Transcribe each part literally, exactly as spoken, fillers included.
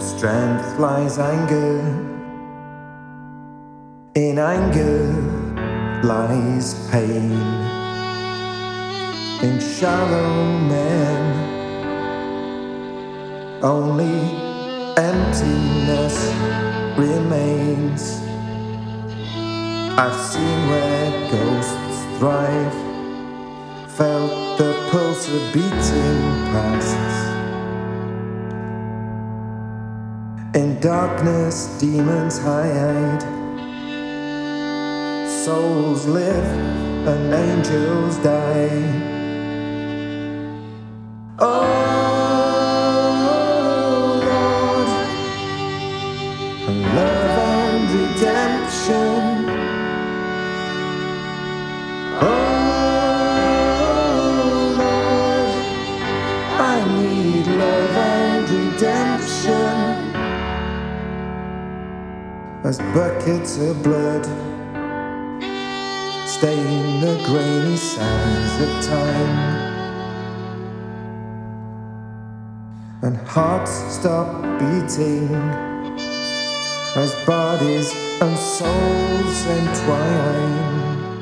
strength lies anger. In anger lies pain. In shallow men only emptiness remains. I've seen where ghosts thrive, felt the pulse of beating past. In darkness demons hide, souls live and angels die. Oh Lord, love and redemption. Oh Lord, I need love and redemption. As buckets of blood stain the grainy sands of time, and hearts stop beating as bodies and souls entwine.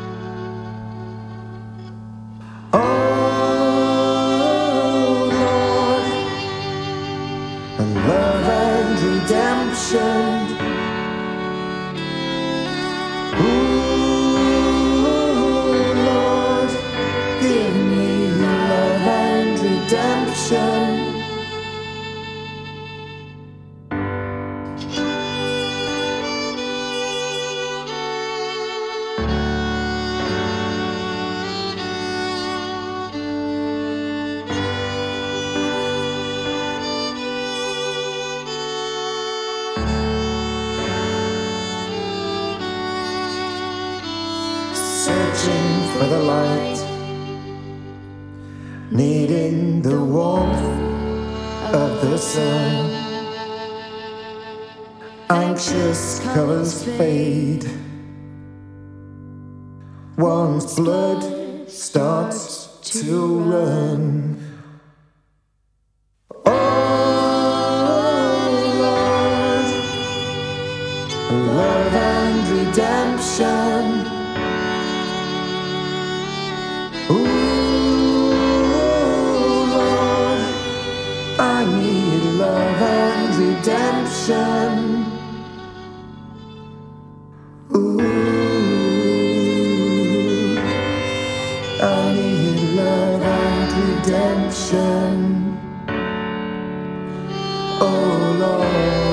Oh Lord, and love and redemption. Ooh Lord, give me love and redemption. Searching for the light, needing the warmth of the sun. Anxious colors fade, one's blood starts to run. Oh Lord, love and redemption. Ooh Lord, I need love and redemption. Ooh, I need love and redemption. Oh Lord.